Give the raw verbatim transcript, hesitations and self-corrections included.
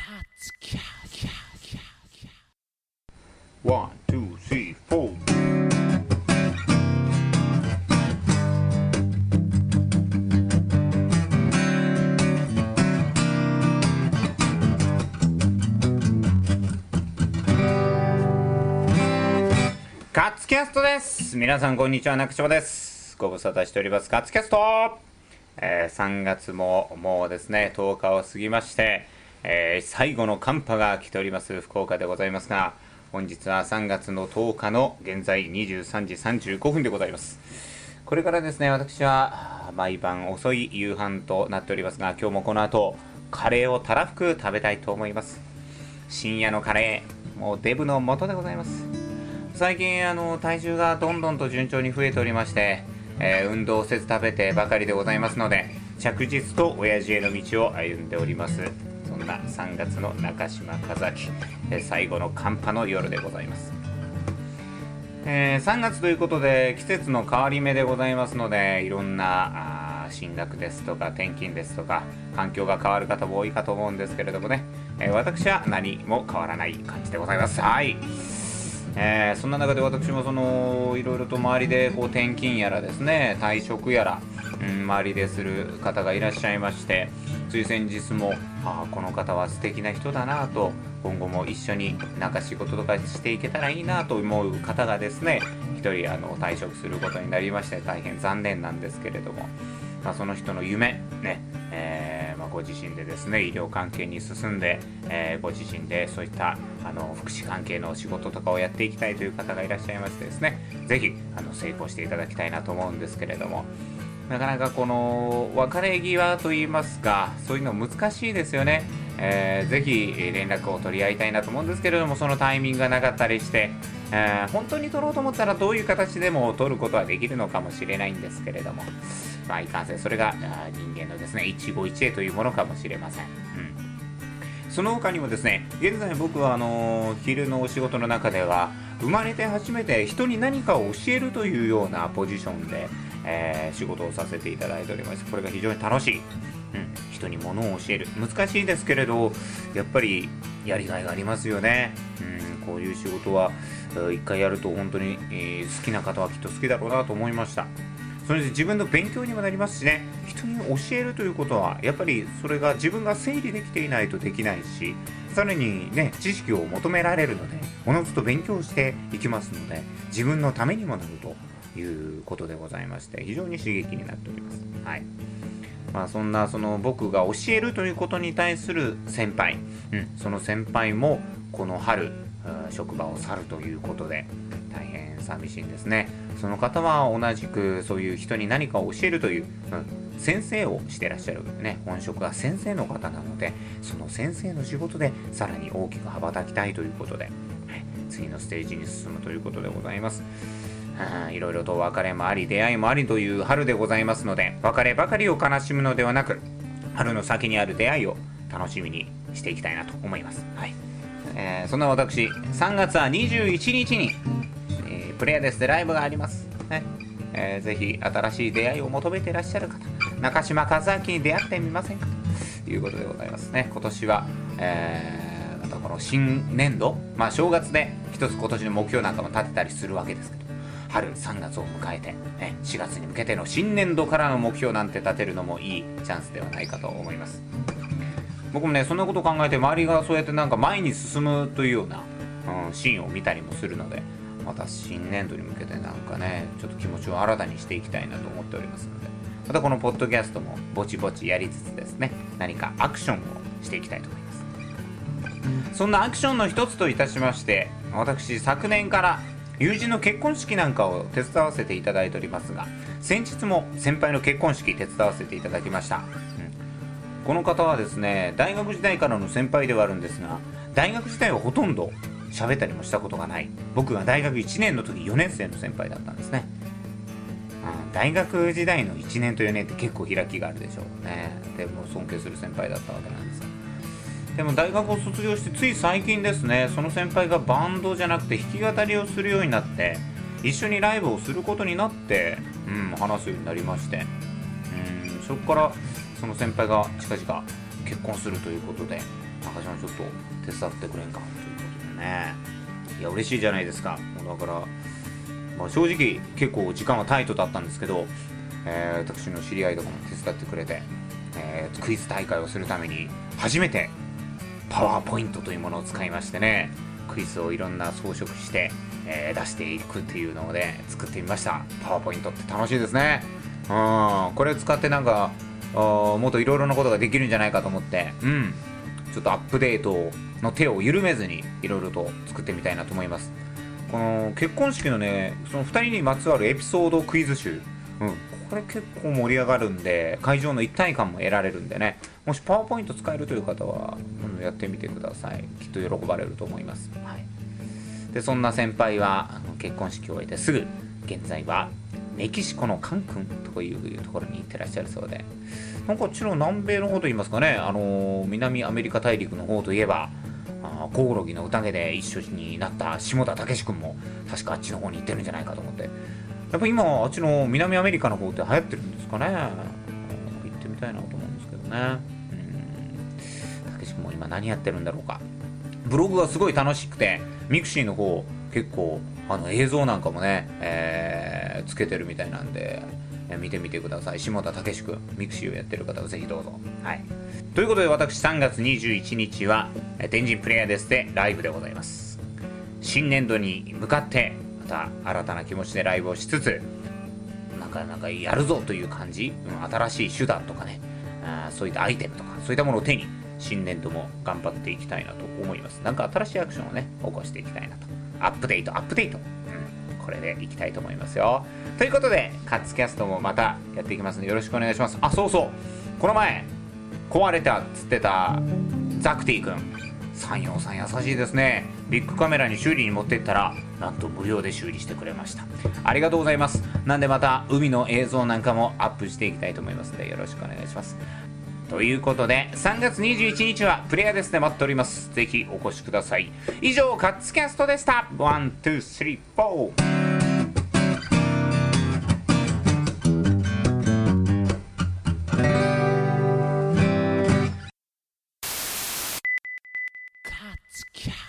ワン、ツー、スリー、フォー。カツキャストです。皆さんこんにちは、中島です。ご無沙汰しておりますカツキャスト、えー、さんがつももうですねとおかを過ぎまして、えー、最後の寒波が来ております福岡でございますが、本日はさんがつのとおかの現在にじゅうさんじさんじゅうごふんでございます。これからですね、私は毎晩遅い夕飯となっておりますが、今日もこの後カレーをたらふく食べたいと思います。深夜のカレー、もうデブの元でございます。最近あの体重がどんどんと順調に増えておりまして、えー、運動せず食べてばかりでございますので、着実と親父への道を歩んでおります。そんなさんがつの中島和明、えー、最後の寒波の夜でございます。えー、さんがつということで季節の変わり目でございますので、いろんな進学ですとか転勤ですとか環境が変わる方も多いかと思うんですけれどもね、えー、私は何も変わらない感じでございます。はい、えー、そんな中で私もそのいろいろと周りでこう転勤やらですね、退職やら、うん、周りでする方がいらっしゃいまして、つい先日もあこの方は素敵な人だなと、今後も一緒になんか仕事とかしていけたらいいなと思う方がですね一人あの退職することになりまして、大変残念なんですけれども、まあ、その人の夢ね、えーまあ、ご自身でですね医療関係に進んで、えー、ご自身でそういったあの福祉関係の仕事とかをやっていきたいという方がいらっしゃいましてですね、ぜひあの成功していただきたいなと思うんですけれども、なかなかこの別れ際といいますか、そういうの難しいですよね。えー、ぜひ連絡を取り合いたいなと思うんですけれども、そのタイミングがなかったりして、えー、本当に取ろうと思ったらどういう形でも取ることはできるのかもしれないんですけれども、まあいかんせんそれが人間のですね一期一会というものかもしれません。うん、その他にもですね、現在僕はあのー、昼のお仕事の中では生まれて初めて人に何かを教えるというようなポジションで、えー、仕事をさせていただいております。これが非常に楽しい。うん、人に物を教える、難しいですけれどやっぱりやりがいがありますよね。うん、こういう仕事は一回やると本当に、えー、好きな方はきっと好きだろうなと思いました。それで自分の勉強にもなりますしね、人に教えるということはやっぱりそれが自分が整理できていないとできないし、さらにね知識を求められるのでおのずと勉強していきますので、自分のためにもなるということでございまして、非常に刺激になっております。はい、まあ、そんなその僕が教えるということに対する先輩、うん、その先輩もこの春職場を去るということで大変寂しいんですね。その方は同じくそういう人に何かを教えるという、うん、先生をしてらっしゃる、ね、本職は先生の方なので、その先生の仕事でさらに大きく羽ばたきたいということで、はい、次のステージに進むということでございます。いろいろと別れもあり出会いもありという春でございますので、別ればかりを悲しむのではなく、春の先にある出会いを楽しみにしていきたいなと思います。はい、えー、そんな私さんがつはにじゅういちにちに、えー、プレイヤーですでライブがあります、ねえー、ぜひ新しい出会いを求めていらっしゃる方、中島和明に出会ってみませんかということでございますね。今年は、えー、またこの新年度、まあ正月で一つ今年の目標なんかも立てたりするわけですけど、春さんがつを迎えて、ね、しがつに向けての新年度からの目標なんて立てるのもいいチャンスではないかと思います。僕もねそんなことを考えて、周りがそうやってなんか前に進むというような、うん、シーンを見たりもするので、また新年度に向けてなんかねちょっと気持ちを新たにしていきたいなと思っておりますので、またこのポッドキャストもぼちぼちやりつつですね、何かアクションをしていきたいと思います。そんなアクションの一つといたしまして、私昨年から友人の結婚式なんかを手伝わせていただいておりますが、先日も先輩の結婚式手伝わせていただきました。うん、この方はですね大学時代からの先輩ではあるんですが、大学時代はほとんど喋ったりもしたことがない、僕が大学いちねんの時よねん生の先輩だったんですね。うん、大学時代のいちねんとよねんって結構開きがあるでしょうね。でも尊敬する先輩だったわけなんですが、でも大学を卒業してつい最近ですね、その先輩がバンドじゃなくて弾き語りをするようになって、一緒にライブをすることになって、うん、話すようになりまして、うん、そこからその先輩が近々結婚するということで、 中島ちょっと手伝ってくれんかということでね。いや嬉しいじゃないですか。もうだから、まあ、正直結構時間はタイトだったんですけど、えー、私の知り合いとかも手伝ってくれて、えー、クイズ大会をするために初めてパワーポイントというものを使いましてね、クイズをいろんな装飾して、えー、出していくっていうのをね作ってみました。パワーポイントって楽しいですね。うん、これを使ってなんかもっといろいろなことができるんじゃないかと思って、うん、ちょっとアップデートの手を緩めずにいろいろと作ってみたいなと思います。この結婚式のね、そのふたりにまつわるエピソードクイズ集、うん、これ結構盛り上がるんで、会場の一体感も得られるんでね、もしパワーポイント使えるという方は、うん、やってみてください。きっと喜ばれると思います。はい、でそんな先輩はあの結婚式を終えてすぐ現在はメキシコのカンクンというところに行ってらっしゃるそうで、なんかこっちの南米の方といいますかね、あのー、南アメリカ大陸の方といえば、あコオロギの宴で一緒になった下田武史君も確かあっちの方に行ってるんじゃないかと思って、やっぱ今あっちの南アメリカの方って流行ってるんですかね。行ってみたいなと思うんですけどね。うん、武史君も今何やってるんだろうか。ブログがすごい楽しくて、ミクシーの方結構あの映像なんかもね、えー、つけてるみたいなんで、えー、見てみてください。下田武史君、ミクシーをやってる方はぜひどうぞ。はい。ということで私さんがつにじゅういちにちは天神プレイヤーですでライブでございます。新年度に向かってまた新たな気持ちでライブをしつつ、なんかなんかやるぞという感じ、うん、新しい手段とかね、あそういったアイテムとかそういったものを手に新年度も頑張っていきたいなと思います。なんか新しいアクションをね起こしていきたいなと。アップデートアップデート、うん、これでいきたいと思いますよ。ということでカツキャストもまたやっていきますのでよろしくお願いします。あ、そうそう、この前壊れたっつってたザクティ君、山陽さん優しいですね。ビッグカメラに修理に持ってったらなんと無料で修理してくれました。ありがとうございます。なんでまた海の映像なんかもアップしていきたいと思いますのでよろしくお願いします。ということでさんがつにじゅういちにちはプレイヤーですね待っております。ぜひお越しください。以上カッツキャストでした。ワン、ツー、スリー、フォー。カツキャ